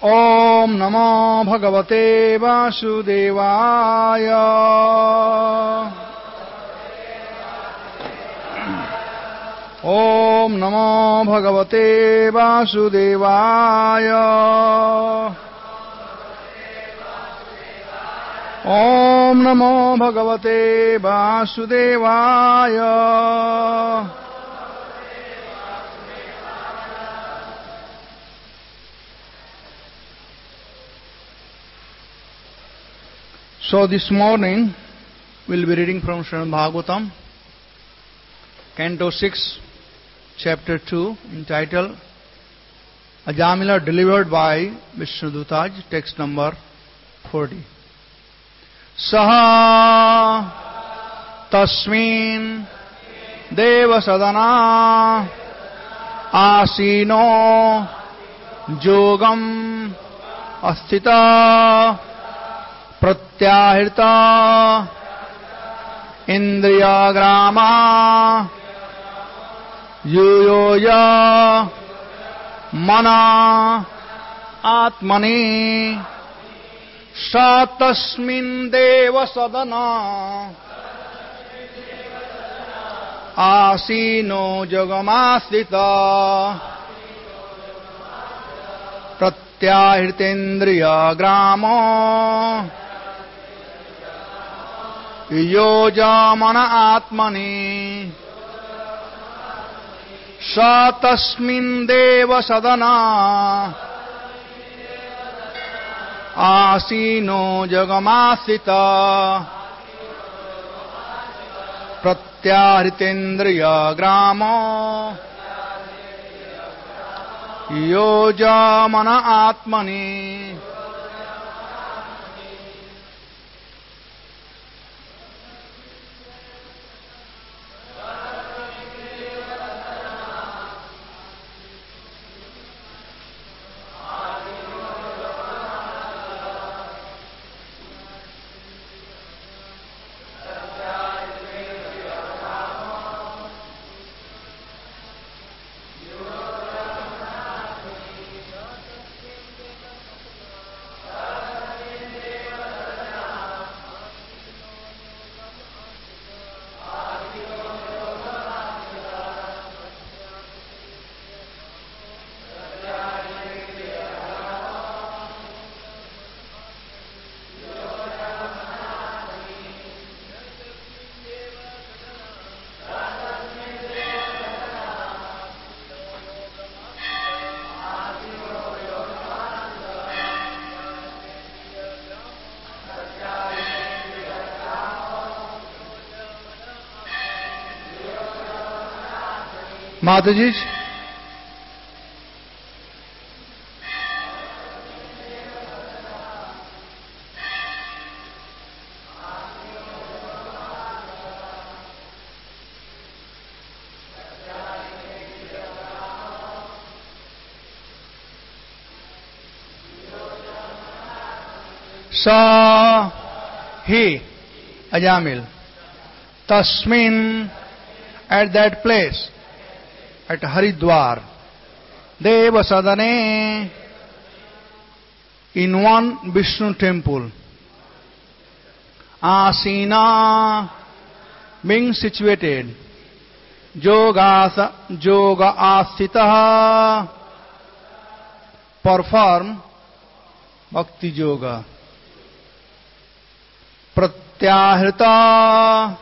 ॐ नमो भगवते वासुदेवाय। ॐ नमो भगवते वासुदेवाय। ॐ नमो भगवते वासुदेवाय। So this morning we'll be reading from Srimad Bhagavatam, Canto 6, Chapter 2, entitled Ajamila delivered by Vishnudutaj, text number 40. Saha tasmin devasadana asino jogam asthita प्रत्याहृता इंद्रियाग्रामा यूयोया मना आत्मनि स तस्मिन् देव सदना आसीनो जगमास्थिता प्रत्याहृतेन्द्रियाग्रामो योजमन आत्मनि स तस्मिन् देव सदना आसीनो जगमास्थिता प्रत्याहृतेन्द्रियाग्रामो योजमन आत्मनि। माताजी, सा ही Ajamil tasmin, at that place, at Haridwar, Deva Sadane, in one Vishnu temple, Asina, being situated, Yoga Asthita, perform Bhakti Yoga, Pratyahrita,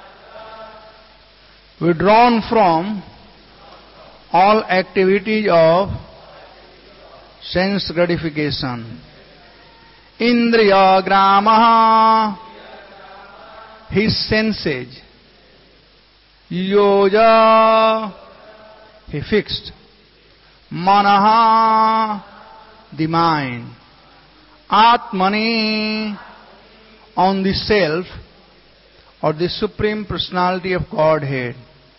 withdrawn from all activities of sense gratification. Indriya gramaha, his senses. Yoja, he fixed. Manaha, the mind. Atmani, on the self or the Supreme Personality of Godhead.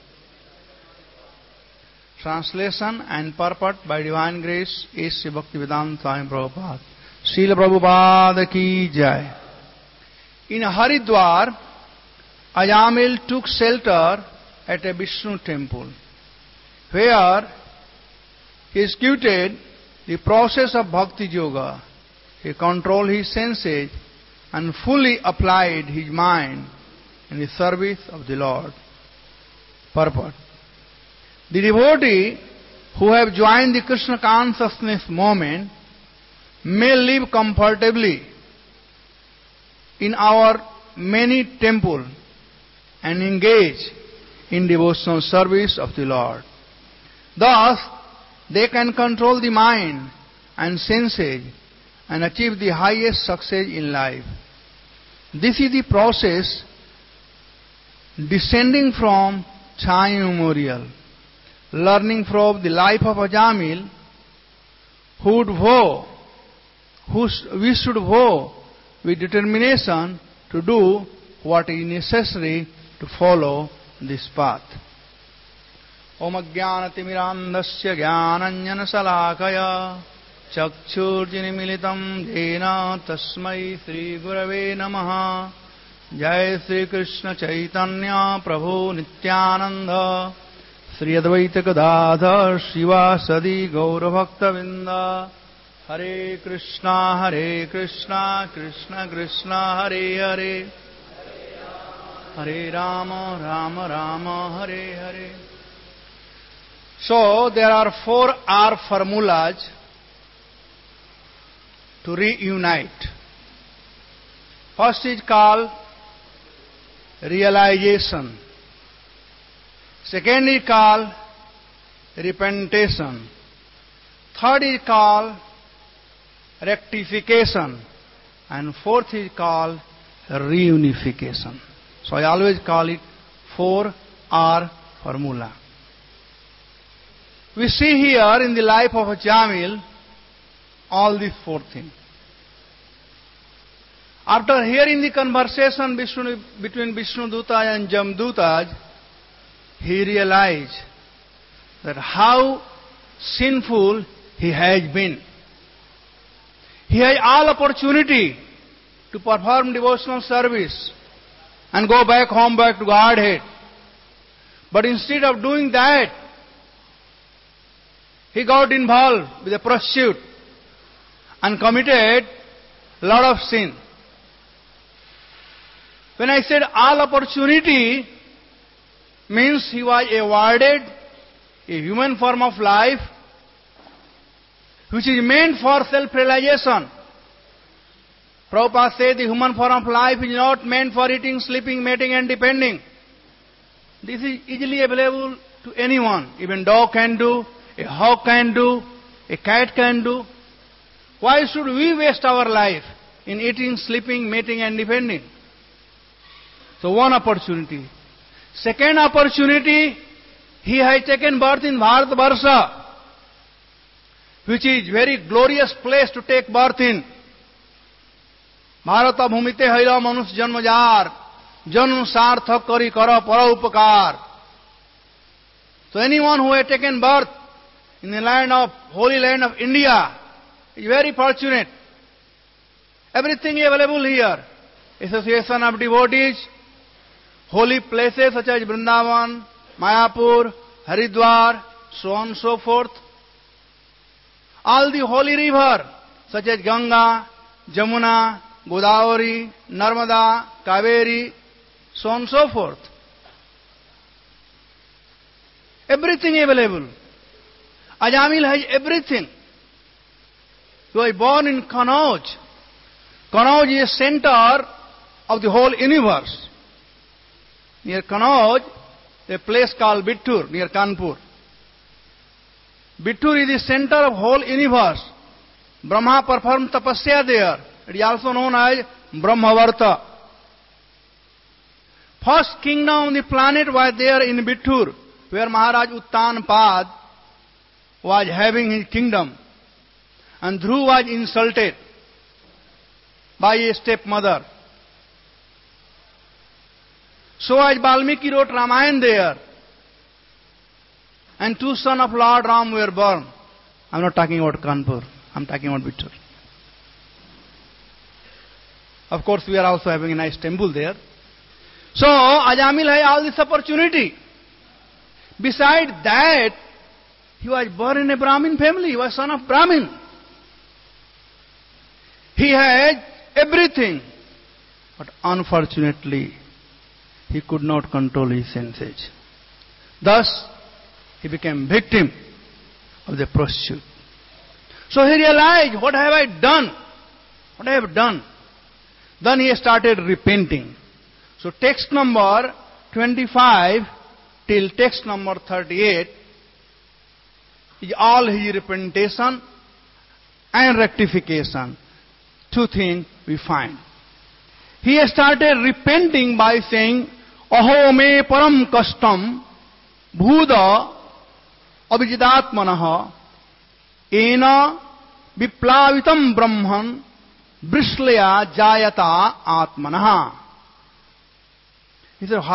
Translation and purport by Divine Grace is Sri Bhaktivedanta Swami Prabhupada. Srila Prabhupada ki jai. In Haridwar, Ajamil took shelter at a Vishnu temple, where he executed the process of Bhakti Yoga, he controlled his senses and fully applied his mind in the service of the Lord. Purport. The devotee who have joined the Krishna consciousness movement may live comfortably in our many temples and engage in devotional service of the Lord. Thus, they can control the mind and senses and achieve the highest success in life. This is the process descending from time immemorial, learning from the life of Ajamil, we should vow with determination to do what is necessary to follow this path. Om Ajnanatimirandhasya Jnananjanasalakaya Chakshurjinimilitam Jena Tasmai Sri Gurave Namaha. Jai Sri Krishna Chaitanya Prabhu Nityananda Sri Advaita Gadadhar Shivasadi Gaura Bhakta Vinda. Hare Krishna Krishna Krishna Hare Hare, Hare Rama Rama Rama Hare Hare. So there are 4 R formulas to reunite. First is called realization. Second is called repentation. Third is called rectification. And fourth is called reunification. So I always call it 4R formula. We see here in the life of Ajamil all these 4 things. After hearing the conversation between Vishnuduta and Jamduta, he realized that how sinful he has been. He had all opportunity to perform devotional service and go back home, back to Godhead. But instead of doing that, he got involved with a prostitute and committed a lot of sin. When I said all opportunity, means he was awarded a human form of life which is meant for self-realization. Prabhupada said the human form of life is not meant for eating, sleeping, mating and depending. This is easily available to anyone. Even dog can do, a hog can do, a cat can do. Why should we waste our life in eating, sleeping, mating and depending? So one opportunity. Second opportunity, he has taken birth in Bharatvarsha, which is very glorious place to take birth in. Bharata bhumite haila manus janmajar, janm sarthak kari kara para upakar. So anyone who has taken birth in the land of, holy land of India, is very fortunate. Everything is available here. Association of devotees, holy places such as Vrindavan, Mayapur, Haridwar, so on and so forth. All the holy rivers such as Ganga, Jamuna, Godavari, Narmada, Kaveri, so on and so forth. Everything available. Ajamil has everything. He was born in Kanauj. Kanauj is a center of the whole universe. Near Kanauj, a place called Bittur, near Kanpur. Bittur is the center of whole universe. Brahma performed tapasya there. It is also known as Brahmavarta. First kingdom on the planet was there in Bittur, where Maharaj Uttanpad was having his kingdom. And Dhruv was insulted by a stepmother. So as Valmiki wrote Ramayana there, and 2 sons of Lord Ram were born. I am not talking about Kanpur, I am talking about Bittur. Of course, we are also having a nice temple there. So, Ajamil had all this opportunity. Besides that, He was born in a Brahmin family. He was son of Brahmin. He had everything. But unfortunately, he could not control his senses. Thus, he became victim of the prostitute. So he realized, what have I done? What I have done? Then he started repenting. So text number 25 till text number 38 is all his repentation and rectification. Two things we find. He started repenting by saying, Aho me param kastam bhuda abhijidatmanaha ena viplavitam brahman Brishlaya jayata atmanaha. He said,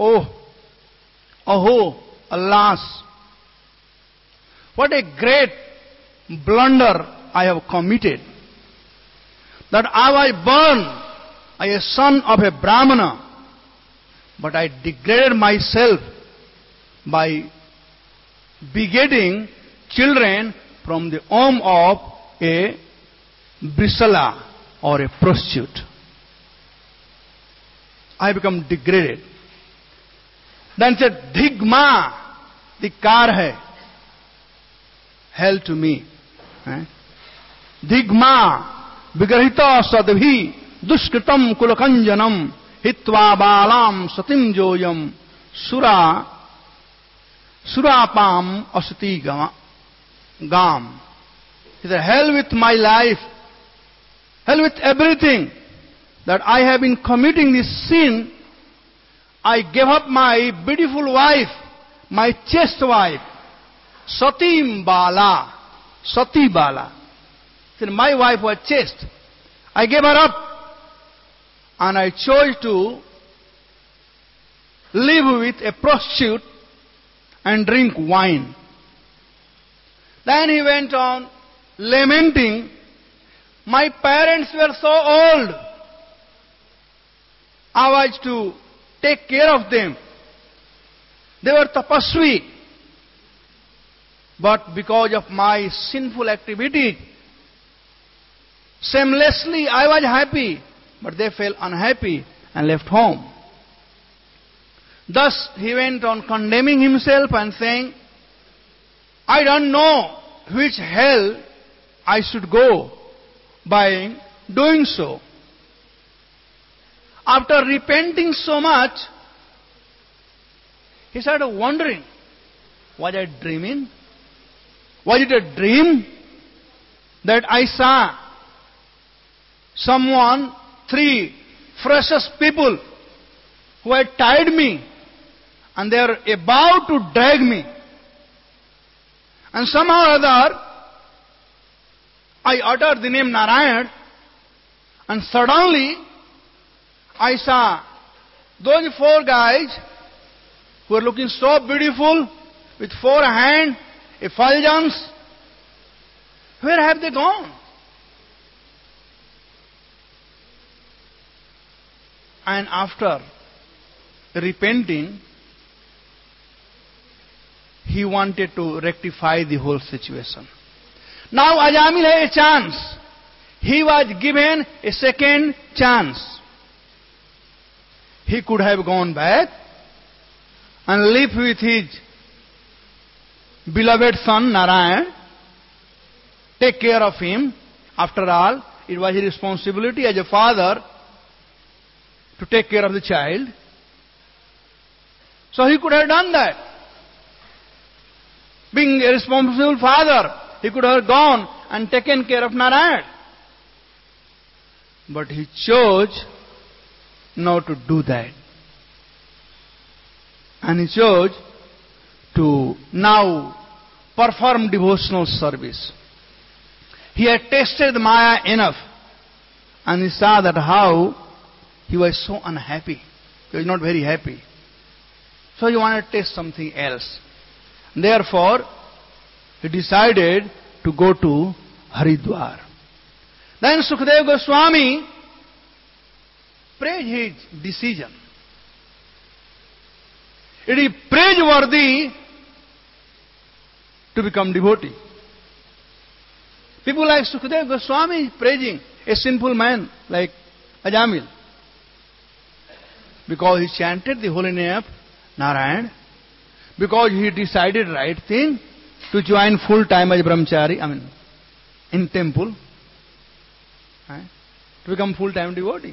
oh, alas, what a great blunder I have committed. That I was born as a son of a Brahmana, but I degraded myself by begetting children from the womb of a Brisala or a prostitute. I become degraded. Then said, Dhigma, Dhikar hai, hell to me. Dhigma, Vigrahita sadbhi, Dushkritam kulakanjanam, Hitva balam satim joyam, Surapam asati gam. He said, hell with my life, hell with everything, that I have been committing this sin. I gave up my beautiful wife, my chaste wife, Sati Bala. He said, my wife was chaste. I gave her up, and I chose to live with a prostitute and drink wine. Then he went on lamenting, my parents were so old, I was to take care of them. They were tapasvi. But because of my sinful activity, shamelessly I was happy, but they felt unhappy and left home. Thus he went on condemning himself and saying, I don't know which hell I should go by doing so. After repenting so much, he started wondering, was I dreaming? Was it a dream that I saw someone, three precious people who had tied me and they are about to drag me? And somehow or other, I uttered the name Narayan, and suddenly I saw those four guys who were looking so beautiful with four hands, effulgence. Where have they gone? And after repenting, he wanted to rectify the whole situation. Now Ajamil had a chance. He was given a second chance. He could have gone back and lived with his beloved son Narayan, take care of him. After all, it was his responsibility as a father to take care of the child. So he could have done that. Being a responsible father, he could have gone and taken care of Narayan. But he chose not to do that. And he chose to now perform devotional service. He had tasted Maya enough, and he saw that how he was so unhappy. He was not very happy. So he wanted to taste something else. Therefore, he decided to go to Haridwar. Then Sukadeva Goswami praised his decision. It is praiseworthy to become devotee. People like Sukadeva Goswami praising a sinful man like Ajamil, because he chanted the holy name of Narayan, because he decided right thing to join full time as brahmachari, in temple, to become full time devotee.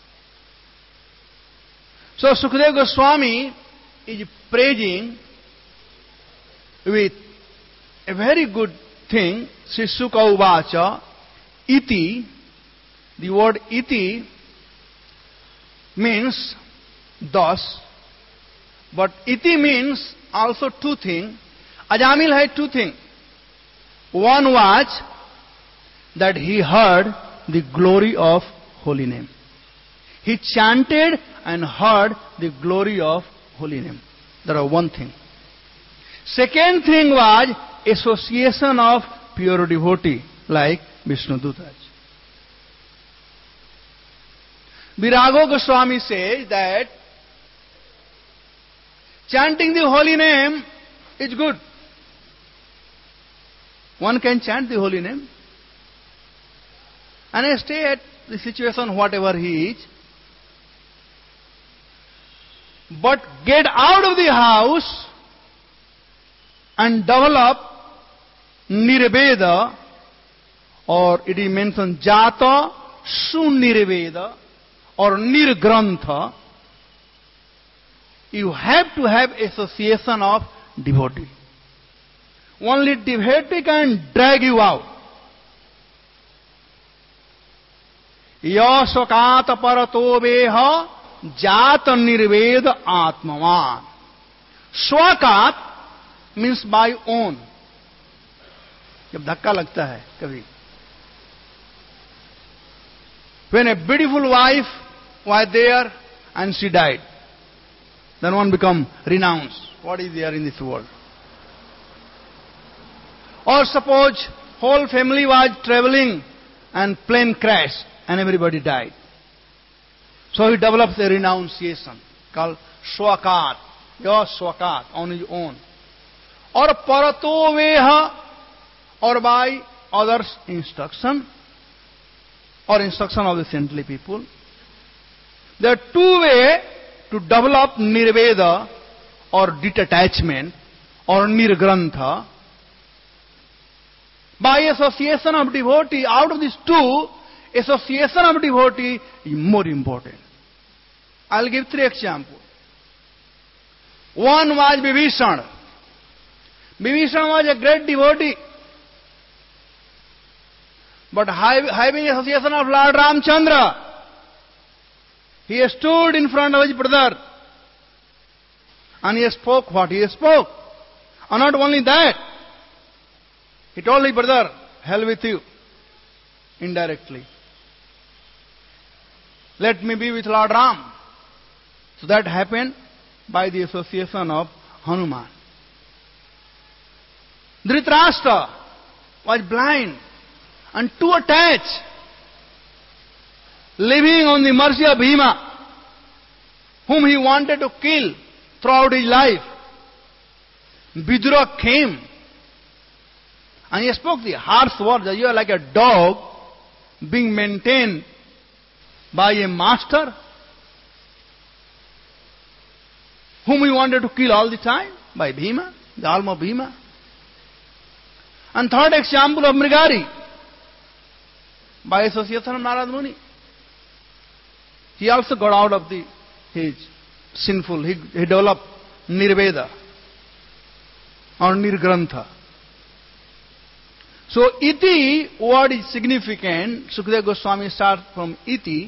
So Sukadeva Goswami is praising with a very good thing. Sri Sukha Uvacha, iti. The word iti means thus, but iti means also two things. Ajamil had two things. One was that he heard the glory of holy name. He chanted and heard the glory of holy name. That was one thing. Second thing was association of pure devotee like Vishnu Dutaj. Virago Goswami says that chanting the holy name is good. One can chant the holy name and stay at the situation whatever he is. But get out of the house and develop Nirveda, or it is mentioned Jata Sunirveda or Nirgrantha. You have to have association of devotee. Only devotee can drag you out. Yasakata parato veha jata nirveda atmavan. Swakat means by own. जब धक्का लगता है कभी. When a beautiful wife was there and she died, then one become renounced. What is there in this world? Or suppose whole family was traveling and plane crashed and everybody died. So he develops a renunciation called swakat, your swakat, on his own. Or parato veha, or by others' instruction, or instruction of the saintly people. There are two ways to develop nirveda or detachment or nirgrantha. By association of devotee. Out of these two, association of devotee is more important. I'll give three examples. One was Vibhishan. Vibhishan was a great devotee. But having association of Lord Ramchandra, he stood in front of his brother and he spoke what he spoke. And not only that, he told his brother, hell with you, indirectly. Let me be with Lord Ram. So that happened by the association of Hanuman. Dhritarashtra was blind and too attached, living on the mercy of Bhima, whom he wanted to kill throughout his life. Vidura came and he spoke the harsh words, you are like a dog being maintained by a master whom he wanted to kill all the time, by Bhima, the arm of Bhima. And third example of Mrigari, by association of Narad Muni. He also got out of his sinful, he developed Nirveda or Nirgrantha. So iti, what is significant, Sukadeva Goswami starts from iti,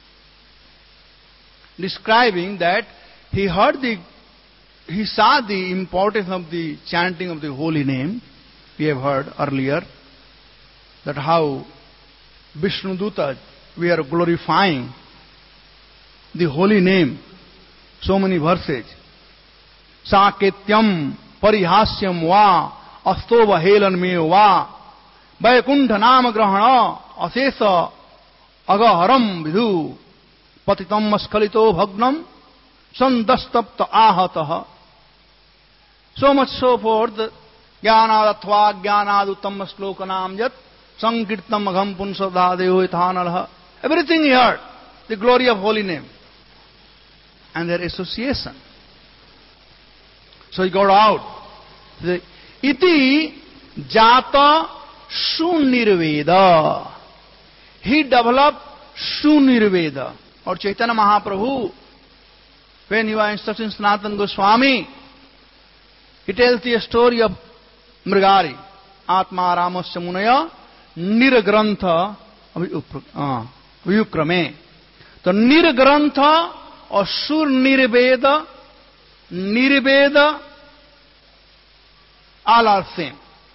describing that he saw the importance of the chanting of the holy name. We have heard earlier that how Vishnu Duta, we are glorifying the holy name. So many verses. Saketyam parihasyam va astova helan me va vaikuntha nama grahana asesa agaharam vidhu patitam askalito bhagnam sandastapta ahataha. So much so forth Jnanad athva jnanad uttam shlokanam yat sankirtam agham punsadadeho ithanalha. Everything he heard, the glory of holy name and their association. So he got out. Iti jata sunirveda. He developed sunirveda. Or Chaitanya Mahaprabhu, when he was instructing Sanatana Goswami, he tells the story of Mrigari, Atma Ramasya Munaya, Niragrantha Vyukrame. The Niragrantha or Sur Nirveda, Nirveda, all are same.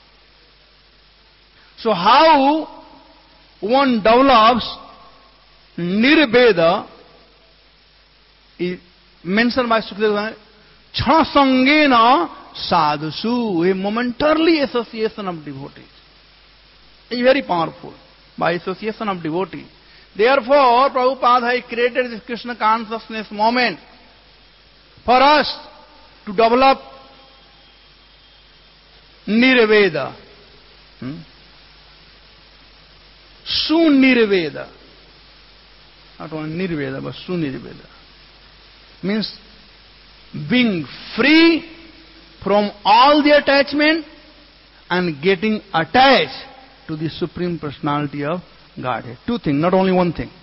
So how one develops Nirveda is mentioned by Sukadeva, Chasangena sadhusu, a momentarily association of devotees. It is very powerful, by association of devotees. Therefore, Prabhupada has created this Krishna consciousness moment for us to develop Nirveda. Sunirveda. Not only Nirveda, but Sunirveda. Means being free from all the attachment and getting attached to the Supreme Personality of Godhead. Two things, not only one thing.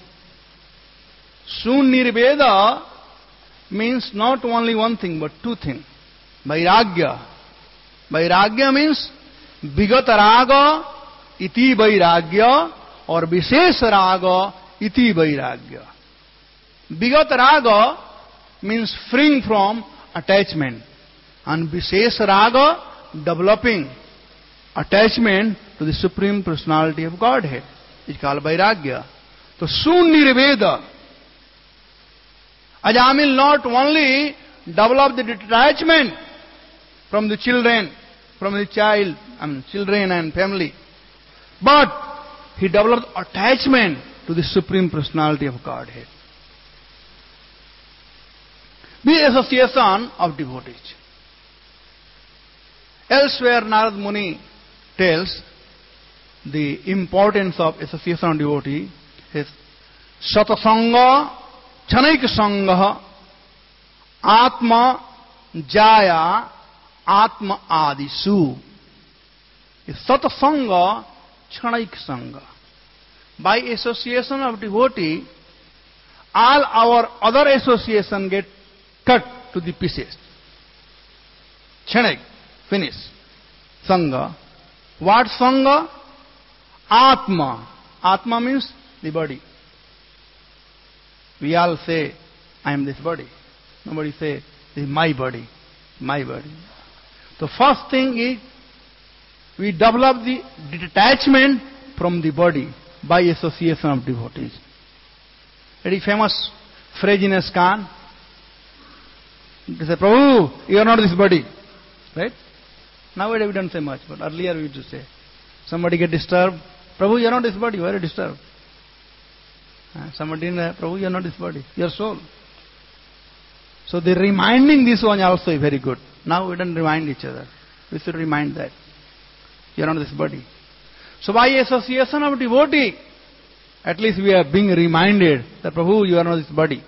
Sunirveda means not only one thing, but two things. Vairagya. Vairagya means Vigata Raga iti Vairagya or Visesa Raga iti Vairagya. Vigata Raga means freeing from attachment, and Visesa Raga developing attachment to the Supreme Personality of Godhead. It's called Vairagya. So Sunirveda. Ajamil not only develop the detachment from the children, children and family, but he developed attachment to the Supreme Personality of Godhead. The association of devotees. Elsewhere, Narad Muni tells the importance of association of devotee is Satasanga Chanaik Sangha Atma Jaya Atma Adisu. Satasanga Chanaik Sangha. By association of devotee, all our other association get cut to the pieces. Chanaik, finish. Sangha. What Sangha? Atma. Atma means the body. We all say, I am this body. Nobody say, this is my body. My body. The first thing is, we develop the detachment from the body by association of devotees. Very famous phrase in ISKCON. They say, Prabhu, you are not this body. Right? Nowadays we don't say much, but earlier we used to say. Somebody get disturbed. Prabhu, you are not this body. Why are you disturbed? Somebody, Prabhu, you are not this body. Your soul. So the reminding this one also is very good. Now we don't remind each other. We should remind that. You are not this body. So by association of devotee, at least we are being reminded that Prabhu, you are not this body.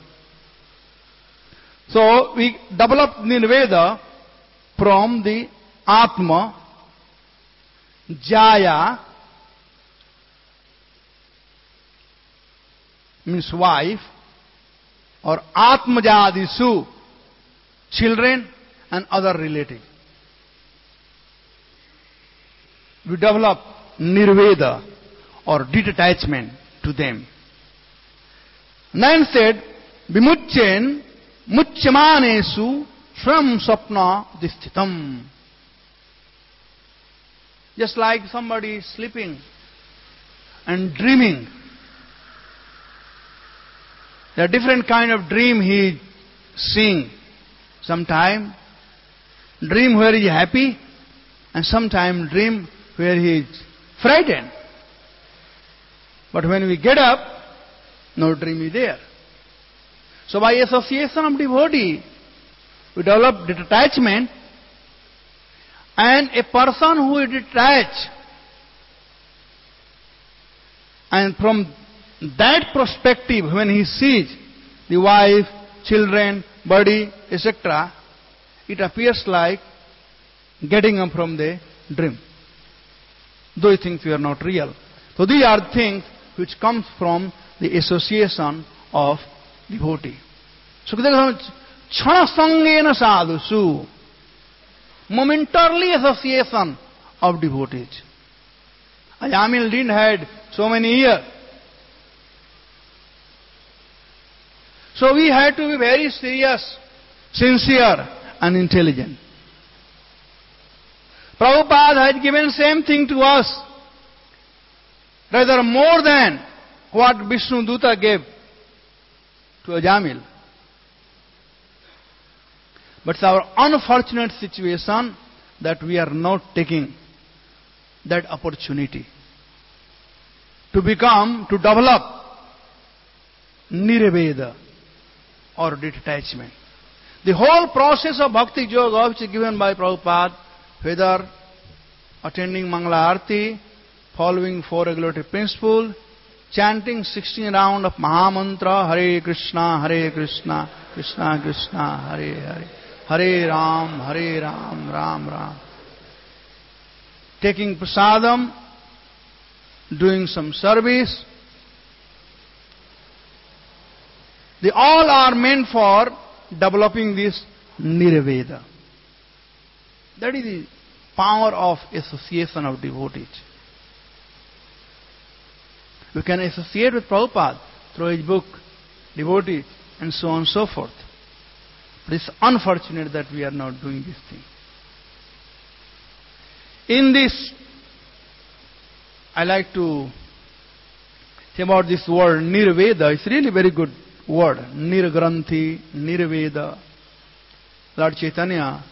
So we develop Nirveda from the Atma, Jaya, means wife, or Atmajadisu, children and other relatives. We develop Nirveda or detachment to them. Then said, Vimuchen Muchyamanesu Swam Sapna Disthitam. Just like somebody is sleeping and dreaming. There are different kind of dream he is seeing. Sometime dream where he is happy, and sometime dream where he is frightened. But when we get up, no dream is there. So by association of devotee, we develop detachment, And a person who is detached, and from that perspective, when he sees the wife, children, body, etc., it appears like getting up from the dream. Those things were not real. So these are things which comes from the association of devotee. Sukadeva says, Chana sangena sadhusu, momentarily association of devotees. Ajamil didn't had so many years. So we had to be very serious, sincere and intelligent. Prabhupada has given same thing to us, rather more than what Vishnu Duta gave to Ajamil. But it's our unfortunate situation that we are not taking that opportunity to develop Nirveda or detachment. The whole process of Bhakti Yoga, which is given by Prabhupada, whether attending Mangala Arati, following 4 regulatory principles, chanting 16 rounds of Mahamantra, Hare Krishna, Krishna Krishna, Hare Hare, Hare Ram, Ram Ram, taking prasadam, doing some service, they all are meant for developing this Nirveda. That is the power of association of devotees. We can associate with Prabhupada through his book, Devotees, and so on and so forth. But it's unfortunate that we are not doing this thing. In this, I like to say about this word Nirveda. It's really very good word. Nirgranthi, Nirveda. Lord Chaitanya,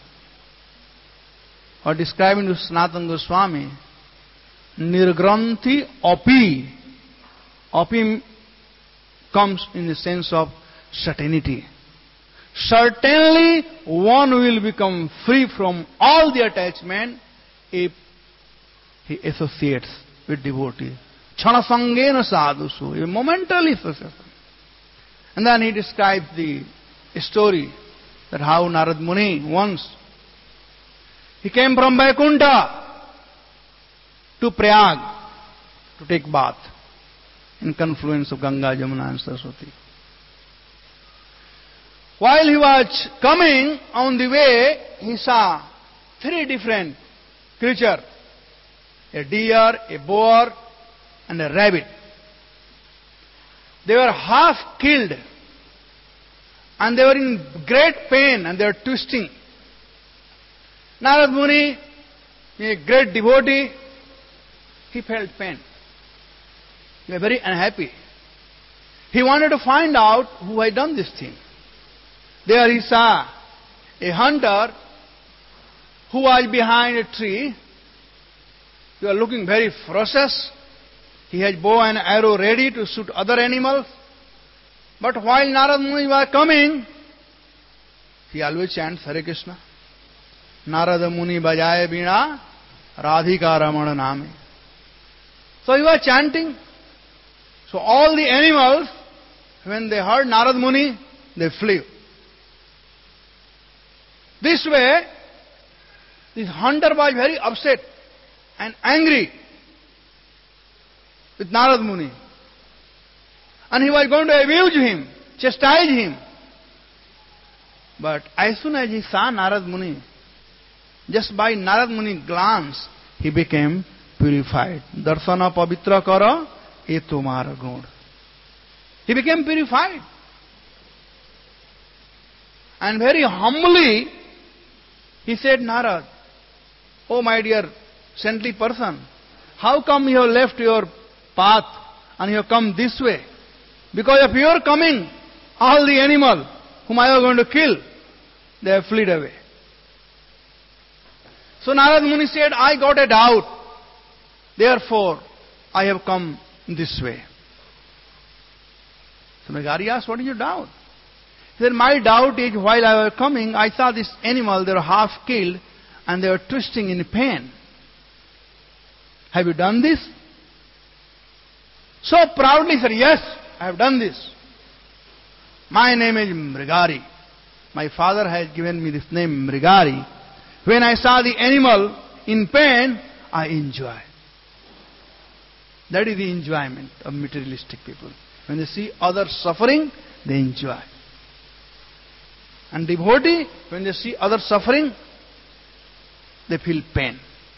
or describing to Sanatana Goswami, Nirgranthi Api. Api comes in the sense of certainty. Certainly one will become free from all the attachment if he associates with devotee. Chana sangena sadhusu, a momentarily association. And then he describes the story that how Narad Muni once, he came from Vaikuntha to Prayag to take bath in confluence of Ganga, Jamuna and Saraswati. While he was coming on the way, he saw 3 different creatures, a deer, a boar, and a rabbit. They were half killed, and they were in great pain, and they were twisting. Narad Muni, a great devotee, he felt pain. He was very unhappy. He wanted to find out who had done this thing. There he saw a hunter who was behind a tree. He was looking very ferocious. He had bow and arrow ready to shoot other animals. But while Narad Muni was coming, he always chants Hare Krishna. Narada Muni bajaye veena, Radhika Ramana name. So he was chanting. So all the animals, when they heard Narad Muni, they flew. This way, this hunter was very upset and angry with Narad Muni. And he was going to abuse him, chastise him. But as soon as he saw Narad Muni, just by Narad Muni glance, he became purified. Darsana pavitra kara, e tumhara gun. He became purified. And very humbly, he said, Narad, oh my dear saintly person, how come you have left your path and you have come this way? Because of your coming, all the animals whom I was going to kill, they have fled away. So Narad Muni said, I got a doubt. Therefore, I have come this way. So Megari asked, what is your doubt? He said, my doubt is while I was coming, I saw this animal, they were half killed, and they were twisting in pain. Have you done this? So proudly said, yes, I have done this. My name is Mrigari. My father has given me this name, Mrigari. When I saw the animal in pain, I enjoy. That is the enjoyment of materialistic people. When they see others suffering, they enjoy. And devotee, when they see others suffering, they feel pain.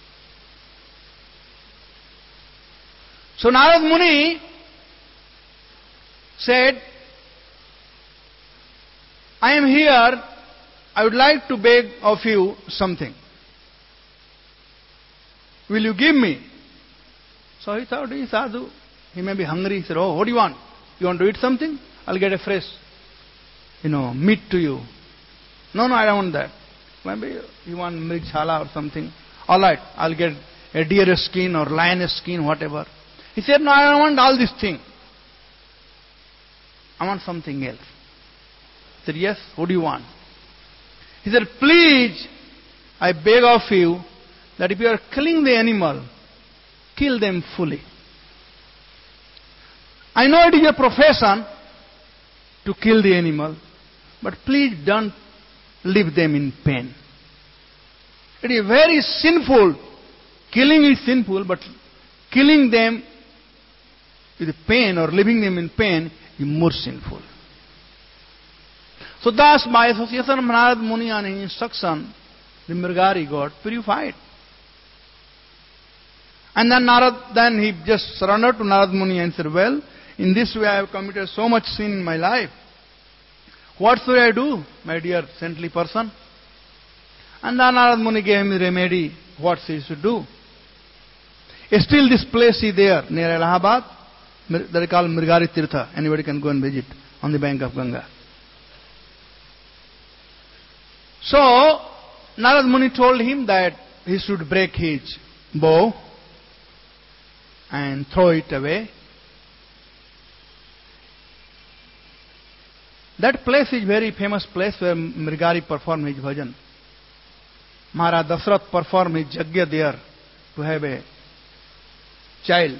So Narad Muni said, I am here, I would like to beg of you something. Will you give me? So he thought, he sadhu, he may be hungry. He said, oh, what do you want? You want to eat something? I'll get a fresh, meat to you. No, I don't want that. Maybe you want mrigchala or something. All right, I'll get a deer skin or lioness skin, whatever. He said, no, I don't want all this thing. I want something else. He said, yes, what do you want? He said, please, I beg of you that if you are killing the animal, kill them fully. I know it is a profession to kill the animal, but please don't leave them in pain. It is very sinful. Killing is sinful, but killing them with pain or leaving them in pain is more sinful. So thus, by association of Narad Muni and his instruction, the Mrigari got purified. And then he just surrendered to Narad Muni and said, well, in this way I have committed so much sin in my life. What should I do, my dear saintly person? And then Narad Muni gave him the remedy, what he should do. Still this place is there, near Allahabad. They call Mrigari Tirtha. Anybody can go and visit on the bank of Ganga. So, Narad Muni told him that he should break his bow and throw it away. That place is very famous place where Mrigari performed his bhajan. Maharaj Dasrath performed his yajna there to have a child.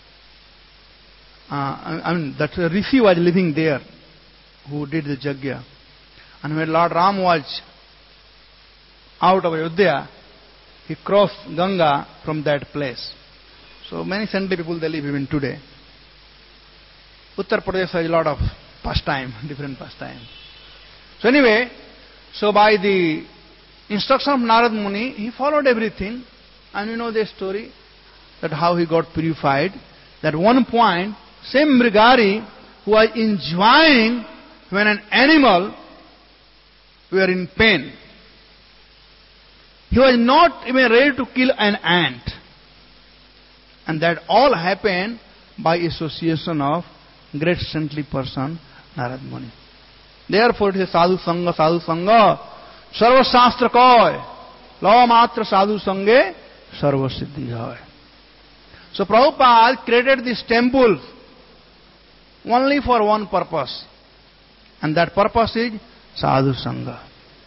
That Rishi was living there who did the yajna. And when Lord Ram was out of Ayodhya, he crossed Ganga from that place. So many saintly people, they live even today. Uttar Pradesh has a lot of pastime, different pastime. So anyway, so by the instruction of Narad Muni, he followed everything. And you know the story, that how he got purified. That one point, same Mrigari who was enjoying when an animal were in pain. He was not even ready to kill an ant. And that all happened by association of great saintly person, Narad Muni. Therefore it is sadhu sangha, sarva shastra koy, law matra sadhu sanghe, sarva siddhi hoy. So Prabhupada created these temples only for one purpose. And that purpose is sadhu sangha.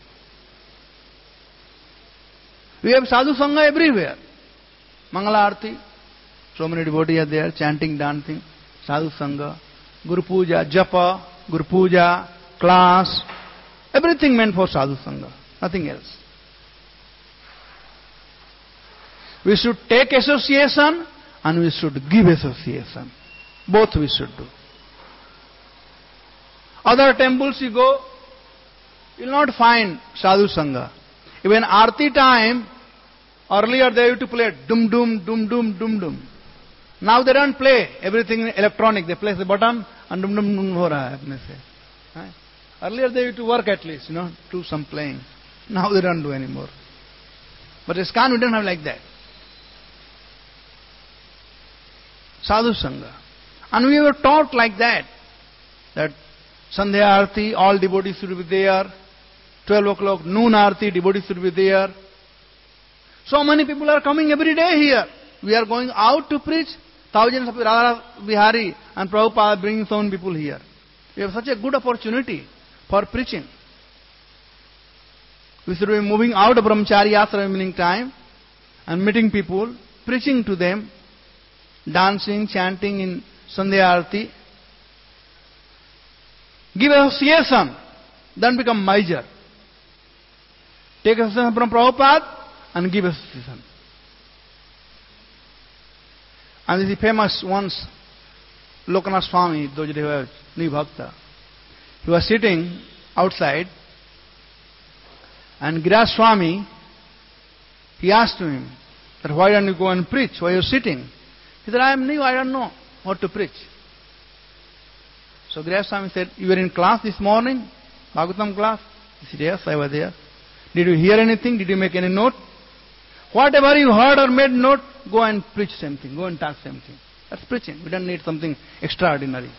We have sadhu sangha everywhere. Mangala Arti, so many devotees are there chanting, dancing, sadhu sangha, Guru Puja, Japa, Guru Puja, class, everything meant for sadhu sangha, nothing else. We should take association and we should give association. Both we should do. Other temples you go, you will not find sadhu sangha. Even Aarti time, earlier they used to play dum dum, dum dum, dum dum. Now they don't play everything electronic. They press the button and dum dum dum ho raha hai apne se. Earlier they used to work at least, do some playing. Now they don't do anymore. But ISKCON we don't have like that. Sadhu Sangha. And we were taught like that Sandhya Arti, all devotees should be there. 12 o'clock, noon Arti, devotees should be there. So many people are coming every day here. We are going out to preach. Thousands of Radha Vihari and Prabhupada bringing so many people here. We have such a good opportunity for preaching. We should be moving out of brahmacharya ashram evening time and meeting people, preaching to them, dancing, chanting in Sandhya Arati. Give association, then become miser. Take association from Prabhupada and give association. And this is famous once, Lokanath Swami, those who were new bhakta. He was sitting outside, and Giraj Swami, he asked him, that why don't you go and preach? Why are you sitting? He said, I am new, I don't know what to preach. So Giraj Swami said, you were in class this morning, Bhagavatam class? He said, yes, I was there. Did you hear anything? Did you make any note? Whatever you heard or made note, go and preach something, go and talk something. That's preaching. We don't need something extraordinary.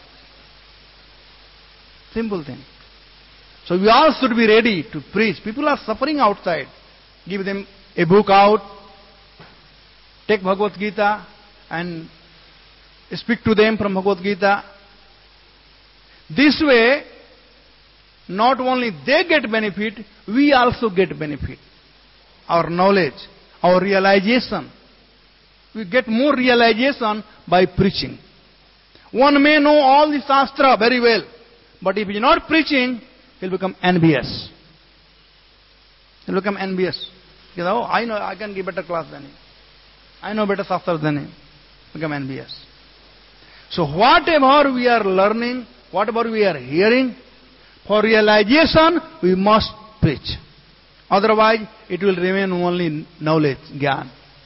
Simple thing. So we all should be ready to preach. People are suffering outside. Give them a book out, take Bhagavad Gita and speak to them from Bhagavad Gita. This way, not only they get benefit, we also get benefit. Our knowledge, our realization. We get more realization by preaching. One may know all the Shastra very well, but if he is not preaching, he'll become envious. He'll become envious. You know, I know, I can give better class than him. I know better Shastra than him. Become envious. So whatever we are learning, whatever we are hearing, for realization, we must preach. Otherwise, it will remain only knowledge, jnana.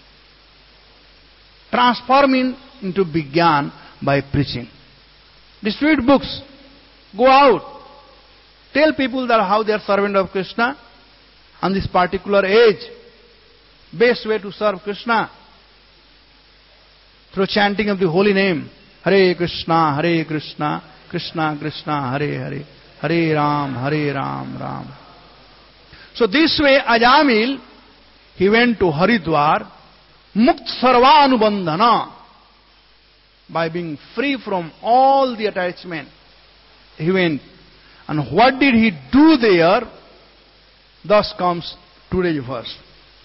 Transform into Vigyan by preaching. Distribute books. Go out. Tell people that how they are servant of Krishna on this particular age. Best way to serve Krishna. Through chanting of the holy name. Hare Krishna, Krishna Krishna, Hare Hare, Hare Ram, Ram. So this way Ajamil, he went to Haridwar, Mukt Sarva Anubandhana, by being free from all the attachment. He went. And what did he do there? Thus comes today's verse.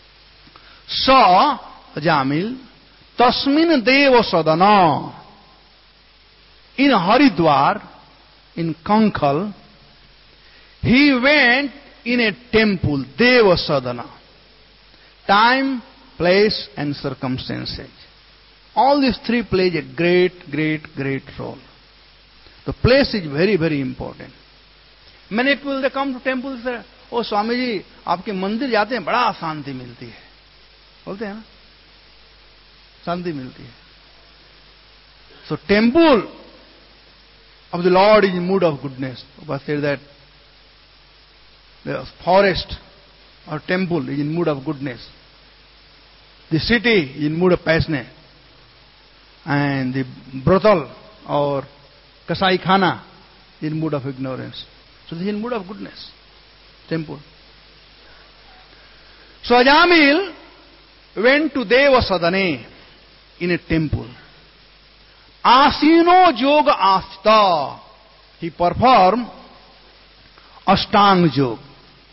Sa Ajamil Tasmin Deva Sadana. In Haridwar, in Kankal, he went in a temple, Deva Sadhana. Time, place and circumstances. All these three play a great role. The place is very, very important. Many people, they come to temple and say, oh Swami ji, आपके मंदिर जाते हैं बड़ा शांति मिलती है. बोलते हैं ना? शांति मिलती है. So temple of the Lord is in mood of goodness. Prabhupada said that the forest or temple is in mood of goodness. The city is in mood of passion. And the brothel or kasai khana is in mood of ignorance. So this is in mood of goodness. Temple. So Ajamil went to Deva Sadane in a temple. Asino Yoga Asta. He performed Ashtang Yoga.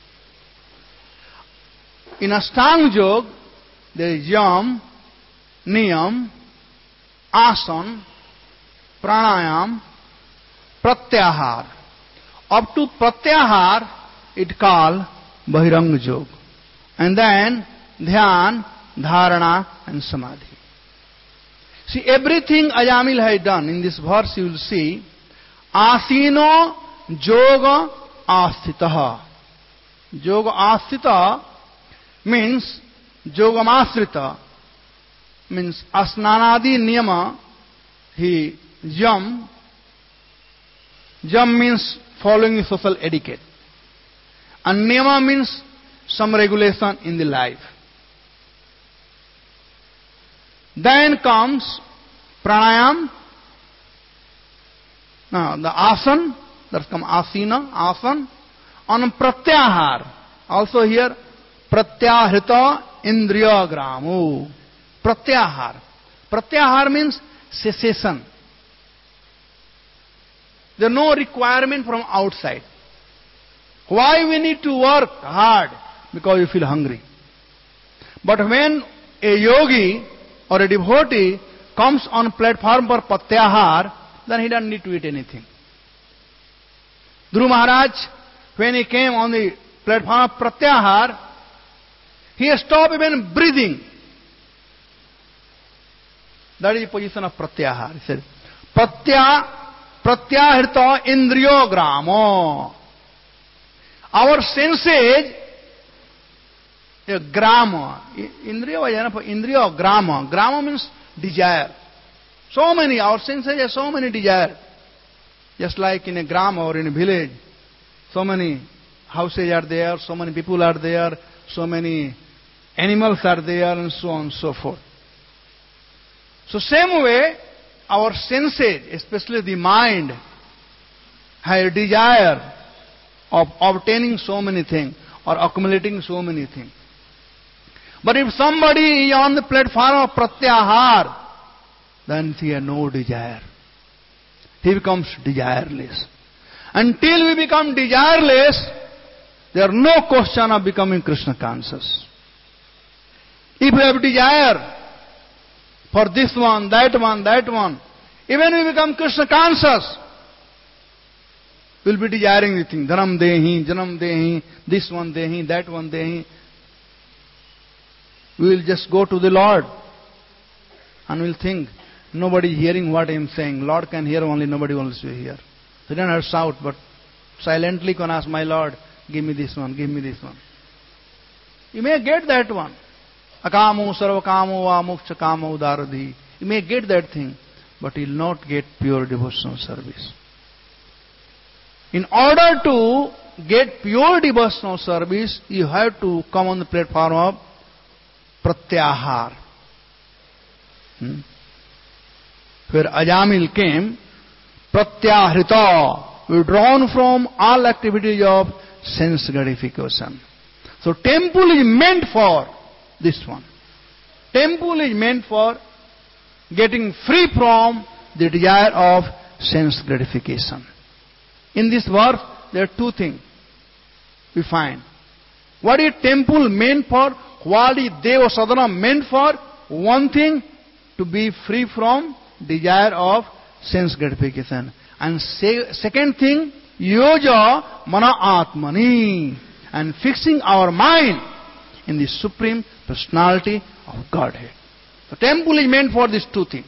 In Ashtang Yoga, there is Yam, Niyam, Asan, Pranayam, Pratyahar. Up to Pratyahar, it called Bahiranga Yoga. And then Dhyan, Dharana and Samadhi. See, everything Ajamil has done. In this verse you will see, Asino Yoga Asthitaha. Yoga Asthita means Yogamasrita, means Asnanadi Niyama, he Yam. Yam means following social etiquette. And Niyama means some regulation in the life. Then comes Pranayam, the Asan, that's come Asina, Asan, and Pratyahar. Also here, Pratyahrita Indriya Gramu. Pratyahar. Pratyahar means cessation. There is no requirement from outside. Why we need to work hard because you feel hungry. But when a yogi or a devotee comes on platform for Pratyahar, then he doesn't need to eat anything. Dhruv Maharaj, when he came on the platform of Pratyahar, he stopped even breathing. That is the position of Pratyahar. He said, Pratyahrita indriyo gramo. Our senses, grama. Indriyo grama. Grama means desire. So many, our senses have so many desire. Just like in a gram or in a village, so many houses are there, so many people are there, so many animals are there, and so on and so forth. So same way, our senses, especially the mind, have a desire of obtaining so many things or accumulating so many things. But if somebody is on the platform of Pratyahar, then he has no desire. He becomes desireless. Until we become desireless, there is no question of becoming Krishna conscious. If we have desire for this one, that one, that one, even we become Krishna conscious, we will be desiring the thing. Dhanam dehi, janam dehi, this one dehi, that one dehi. We will just go to the Lord and we will think, nobody is hearing what I am saying. Lord can hear only, nobody else will hear. So you don't have to shout, but silently can ask, my Lord, give me this one, give me this one. You may get that one. Akamo sarvakamo va moksha kamo udaradhi. You may get that thing, but you will not get pure devotional service. In order to get pure devotional service, you have to come on the platform of Pratyahar. Where Ajamil came, Pratyahrita, withdrawn from all activities of sense gratification. So temple is meant for this one. Temple is meant for getting free from the desire of sense gratification. In this verse, there are two things we find. What is temple meant for? What is Deva Sadhana meant for? One thing, to be free from desire of sense gratification. And second thing, yoja mana atmani, and fixing our mind in the Supreme Personality of Godhead. The temple is meant for these two things.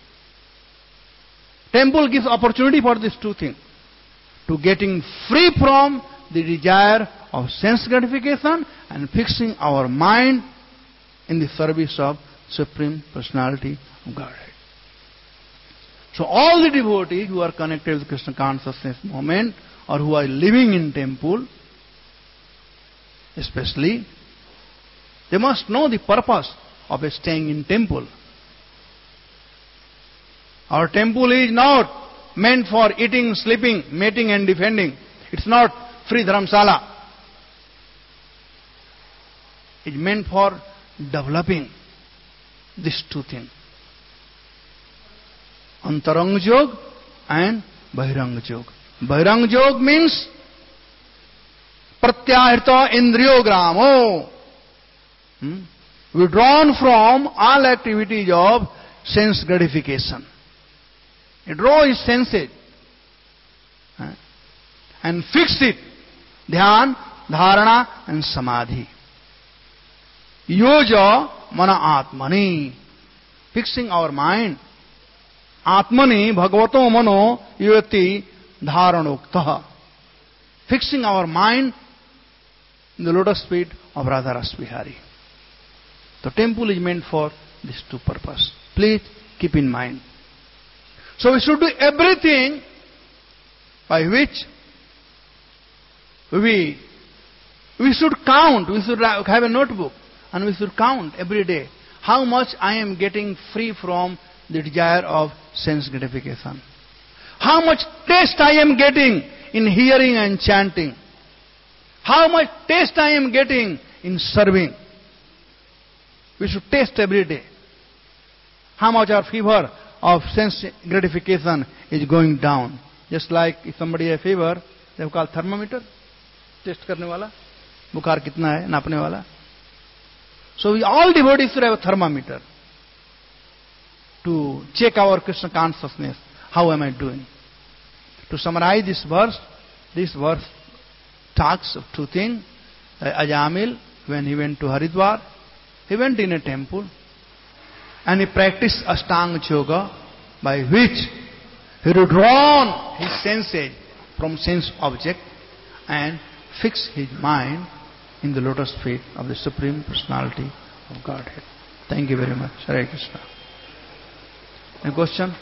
Temple gives opportunity for these two things. To getting free from the desire of sense gratification and fixing our mind in the service of Supreme Personality of Godhead. So all the devotees who are connected with Krishna consciousness movement or who are living in temple, especially, they must know the purpose of staying in temple. Our temple is not meant for eating, sleeping, mating and defending. It's not free dharamsala. It's meant for developing these two things. Antarang Jog and Bahirang Jog. Bahirang Jog means Pratyahrita indriyo gramo. Withdrawn from all activities of sense gratification. It draws his senses and fix it. Dhyan, dharana and samadhi. Yoja mana atmani. Fixing our mind. Atmani bhagavato mano yoti dharanoktaha. Fixing our mind in the lotus feet of Radha Ras Bihari. The temple is meant for these two purposes. Please keep in mind. So we should do everything by which we should count, we should have a notebook and we should count every day how much I am getting free from the desire of sense gratification. How much taste I am getting in hearing and chanting. How much taste I am getting in serving. We should taste every day. How much our fever of sense gratification is going down. Just like if somebody has fever, they have called thermometer, test karne wala. बुखार कितना है नापने वाला. So we all devotees should have a thermometer to check our Krishna consciousness. How am I doing? To summarize this verse talks of two things. Ajamil, when he went to Haridwar, he went in a temple and he practiced Ashtanga Yoga, by which he withdrawn his senses from sense object and fixed his mind in the lotus feet of the Supreme Personality of Godhead. Thank you very much. Hare Krishna. Any question?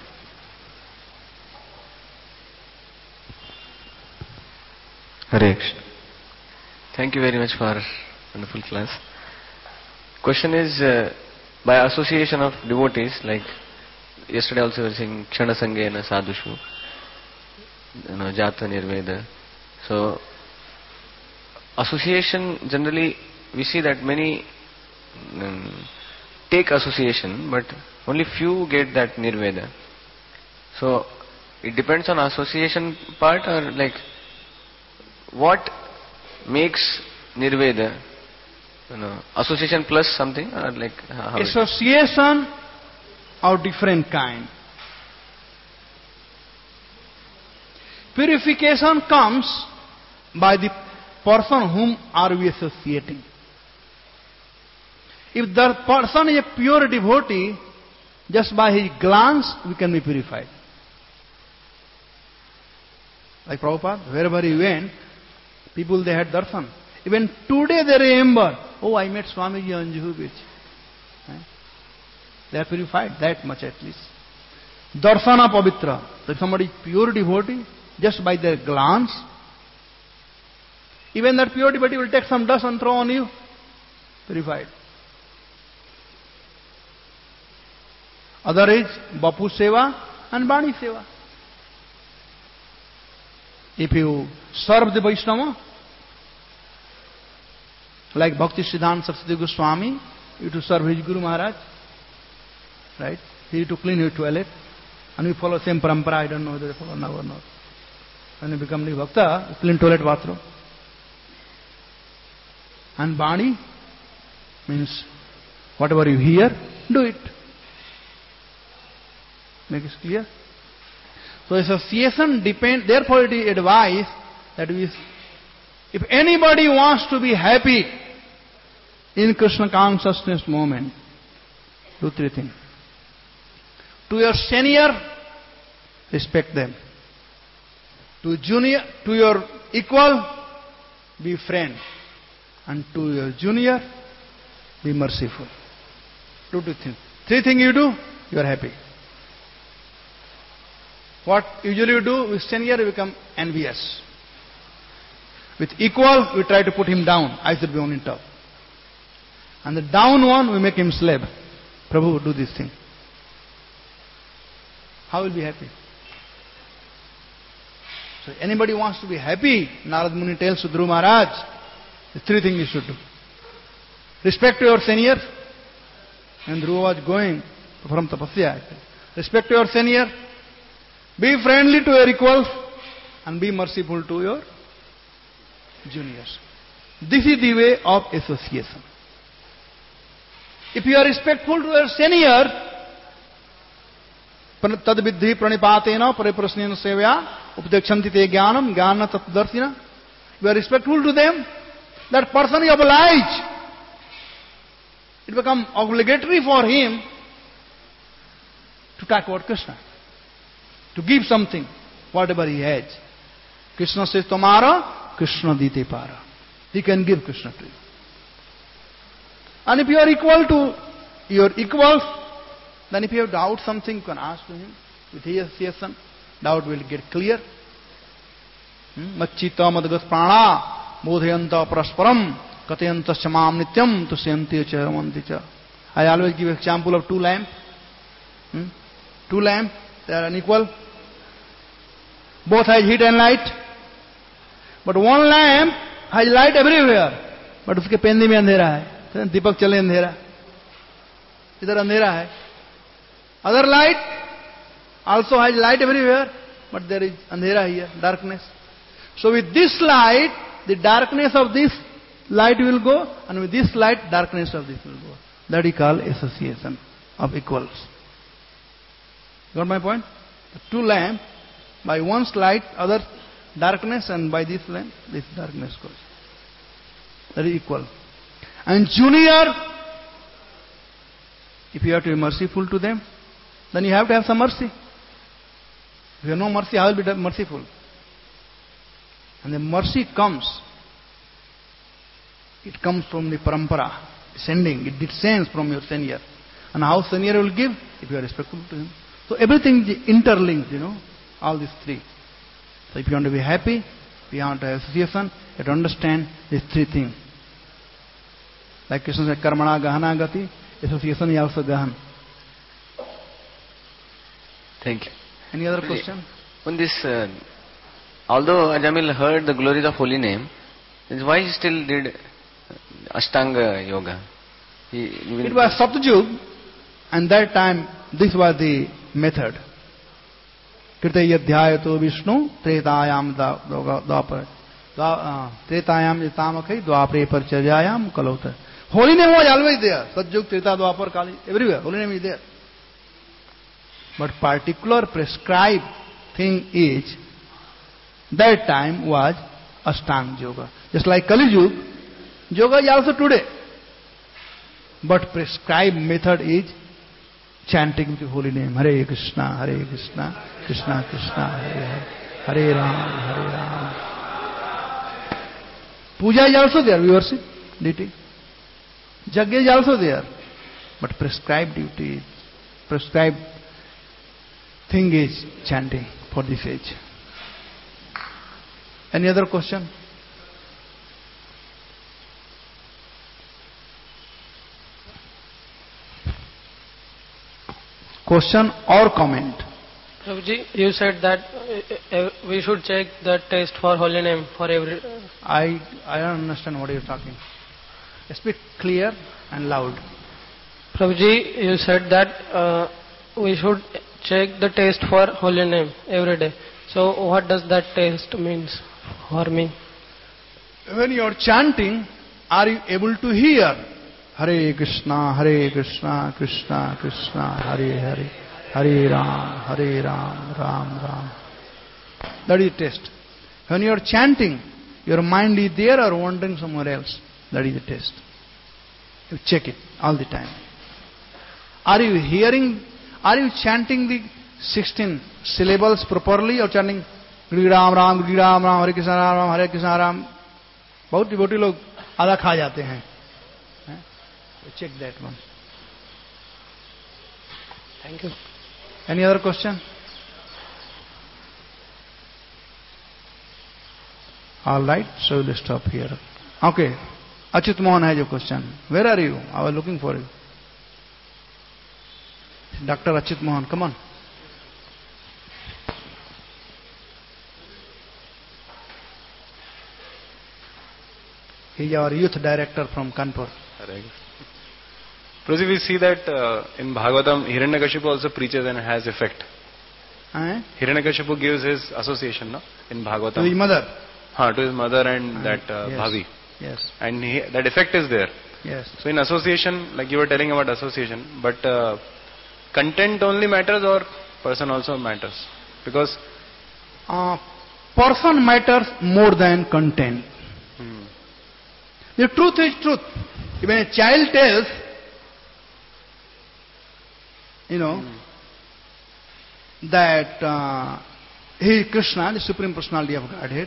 Hare Krishna. Thank you very much for wonderful class. Question is, by association of devotees, like yesterday also we were saying Kshana Sangena Sadhushu, Jata Nirveda. So, association, generally we see that many take association, but only few get that Nirveda. So, it depends on association part, or like what makes Nirveda? Association plus something, or like how association of different kind. Purification comes by the person whom are we associating. If the person is a pure devotee, just by his glance we can be purified. Like Prabhupada, wherever he went, people they had darshan. Even today they remember, oh, I met Swamiji on Juhu Beach. They are purified, that much at least. Darshana Pavitra. If somebody is pure devotee, just by their glance, even that pure devotee will take some dust and throw on you. Purified. Other is Bapu Seva and Bani Seva. If you serve the Vaishnava, like Bhakti Siddhanta Saraswati Goswami, you to serve his Guru Maharaj, right? He to clean your toilet, and we follow same parampara. I don't know whether they follow now or not. When you become the Bhakta, you clean toilet bathroom. And Bani means whatever you hear, do it. Make it clear? So association depends, therefore it is advised that if anybody wants to be happy in Krishna consciousness moment, do three things. To your senior, respect them. To your equal, be friend. And to your junior, be merciful. Do two things. Three things you do, you are happy. What usually you do, with senior you become envious. With equal, we try to put him down. I should be on top. And the down one, we make him slave. Prabhu, do this thing. How will be happy? So anybody wants to be happy, Narad Muni tells to Dhruva Maharaj, the three things you should do. Respect to your senior. And Dhruva was going from tapasya. Respect to your senior. Be friendly to your equals. And be merciful to your juniors. This is the way of association. If you are respectful to your senior, tad viddhi pranipatena pariprasnena sevaya updekshanti te jnanam jnana tatdarsina. You are respectful to them, that person is obliged. It becomes obligatory for him to talk about Krishna, to give something, whatever he has. Krishna says, Tomara, Krishna dite para. He can give Krishna to you. And if you are equal to your equals, then if you have doubt something, you can ask to him. With his association, doubt will get clear. Machita madgas prana bodhayanta prasparam katayanta samam nityam tusyanti cha ramanti cha. I always give example of two lamps. Two lamps, they are unequal. Both has heat and light. But one lamp has light everywhere. But उसके पेंदी में अंधेरा है. दीपक चले अंधेरा. इधर अंधेरा है. Other light also has light everywhere, but there is andhera here, darkness. So with this light, the darkness of this light will go, and with this light, darkness of this will go. That we call association of equals. Got my point? The two lamps, by one's light, other darkness, and by this lamp, this darkness goes. That is equal. And junior, if you have to be merciful to them, then you have to have some mercy. If you have no mercy, how will you be merciful? And the mercy comes. It comes from the parampara, descending. It descends from your senior. And how senior will give? If you are respectful to him. So everything is interlinked, all these three. So if you want to be happy, if you want to have association, you have to understand these three things. Like Krishna said, karmana gahana gati, association is also gahan. Thank you. Any other question? On this, although Ajamil heard the glories of holy name, why he still did Ashtanga yoga? It was Satyajug, and that time this was the method. Kritayadhyayato Vishnu, Tretayam Dwapar. Tretayam Tamakhi, Dwapre Parcharyayam Kalota. Holy name was always there. Satyajug, Treta, Dwapar, Kali, everywhere. Holy name is there. But particular prescribed thing is, that time was Ashtanga yoga. Just like Kali Yuga, yoga is also today. But prescribed method is chanting with the holy name. Hare Krishna, Krishna Krishna, Hare Hare, Hare Ram, Hare Ram. Puja is also there, we worship deity. Yajna is also there. But prescribed duty, prescribed thing is chanting for this age. Any other question? Question or comment? Prabhuji, you said that we should check the taste for holy name for every... I don't understand what you're talking. Speak clear and loud. Prabhuji, you said that we should check the taste for holy name every day. So what does that taste means for me? When you are chanting, are you able to hear Hare Krishna, Krishna Krishna, Hare Hare, Hare Ram, Ram Ram? That is the test. When you are chanting, your mind is there or wandering somewhere else. That is the test. You check it all the time. Are you hearing, are you chanting the 16 syllables properly or chanting Gri Ram Ram, Hare Krishna Ram, Hare Krishna Ram? बहुत devotee लोग आधा खा जाते हैं. Check that one. Thank you. Any other question? All right, so we'll stop here. Okay. Achyut Mohan has a question. Where are you? I was looking for you. Dr. Achyut Mohan, come on. He is our youth director from Kanpur. Prabhuji, we see that in Bhagavatam, Hiranyakashipu also preaches and has effect. Hiranyakashipu gives his association, no? In Bhagavatam. To his mother. To his mother and that yes. Bhavi. Yes. And that effect is there. Yes. So in association, like you were telling about association, but content only matters or person also matters? Because person matters more than content. The truth is truth. When a child tells, that he is Krishna, the Supreme Personality of Godhead,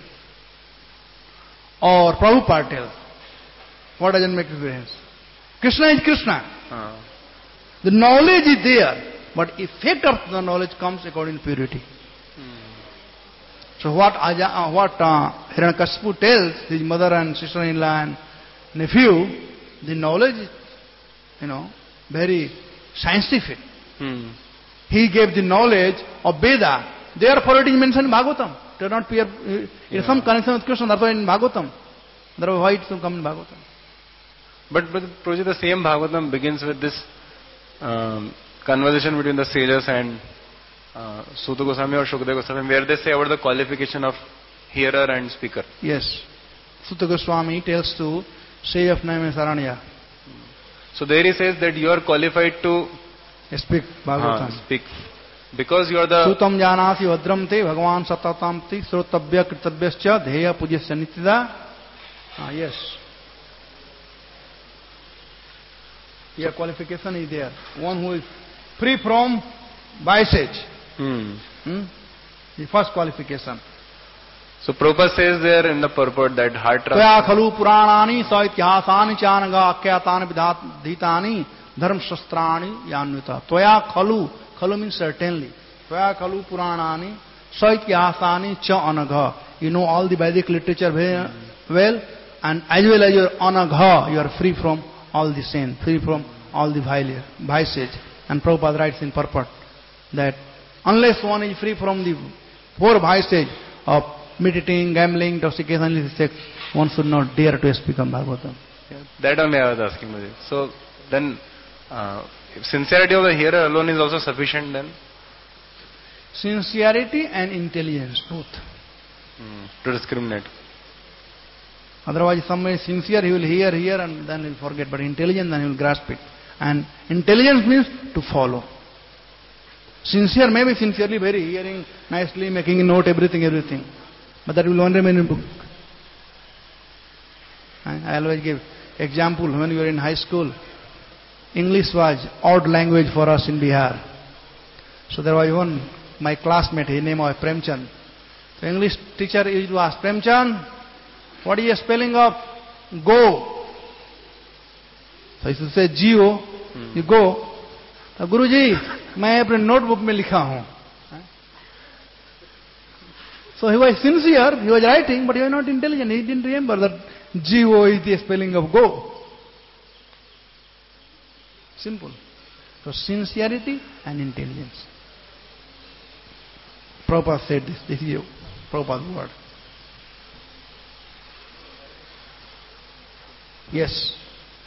or Prabhupada tells, what doesn't make difference? Krishna is Krishna. The knowledge is there, but effect of the knowledge comes according to purity. So what Hiranyakashipu tells his mother and sister-in-law and nephew, the knowledge is, very scientific. He gave the knowledge of Veda. Therefore it is mentioned in Bhagavatam. It does not appear in some connection with Krishna, therefore in Bhagavatam. Therefore why it should come in Bhagavatam? But Prabhuji, the same Bhagavatam begins with this conversation between the sages and Suta Goswami or Shukadeva Goswami, where they say about the qualification of hearer and speaker. Yes. Suta Goswami tells to Say of name is Saranya. So there he says that you are qualified to Speak Bhagavatam. speak. Because you are the... Sutam janasi vadram te bhagavan satatam ti srotavya kritavyascha dheya pujasya nitida. Yes. Your qualification is there. One who is free from biasage. The first qualification. So Prabhupada says there in the purport that heart Tvaya khalu puranani saitihasani chanaga akyatani vidhatani dharma shastrani yanvita. Tvaya khalu. Khalu means certainly. Tvaya khalu puranani saitihasani cha anagha. You know all the Vedic literature very well, and as well as your anagha, you are free from all the sin, free from all the vices. And Prabhupada writes in purport that unless one is free from the four vices of meditating, gambling, intoxication, sex, one should not dare to speak on Bhagavatam. Yeah, that only I was asking. So then, if sincerity of the hearer alone is also sufficient then? Sincerity and intelligence, both. To discriminate. Otherwise, someone is sincere, he will hear and then he will forget. But intelligent, then he will grasp it. And intelligence means to follow. Sincere may be sincerely very hearing nicely, making a note, everything. But that will only remain in book. And I always give example. When we were in high school, English was odd language for us in Bihar. So there was one, my classmate, his name was Premchand. So English teacher used to ask, Premchand, what is the spelling of go? So he used to say G-O, you go. So Guruji, मैं अपने notebook में लिखा हूँ. So he was sincere, he was writing, but he was not intelligent. He didn't remember that G-O is the spelling of go. Simple. So sincerity and intelligence. Prabhupada said this. This is Prabhupada's word. Yes.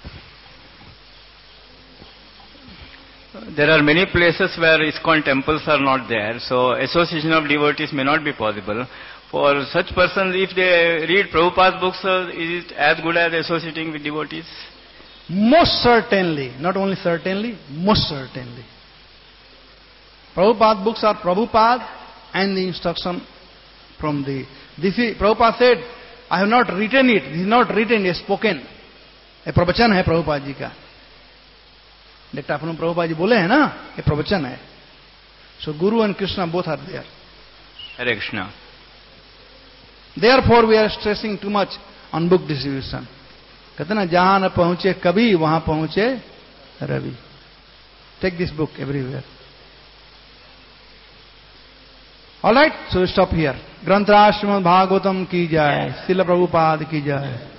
There are many places where ISKCON temples are not there, so association of devotees may not be possible. For such persons, if they read Prabhupada's books, is it as good as associating with devotees? Most certainly. Not only certainly, most certainly. Prabhupada's books are Prabhupada and the instruction from the... Prabhupada said, I have not written it. This is not written, it is spoken. A pravachan hai Prabhupada ji ka. That अपने प्रभुपाद जी बोले हैं ना, ये प्रवचन है. So Guru and Krishna both are there. Hare Krishna. Therefore we are stressing too much on book distribution. कहते ना जहां न पहुंचे कभी वहां पहुंचे Ravi. Take this book everywhere. All right, so we stop here. ग्रंथराज Shrimad Bhagavatam की जाए, श्रील प्रभुपाद की जाए.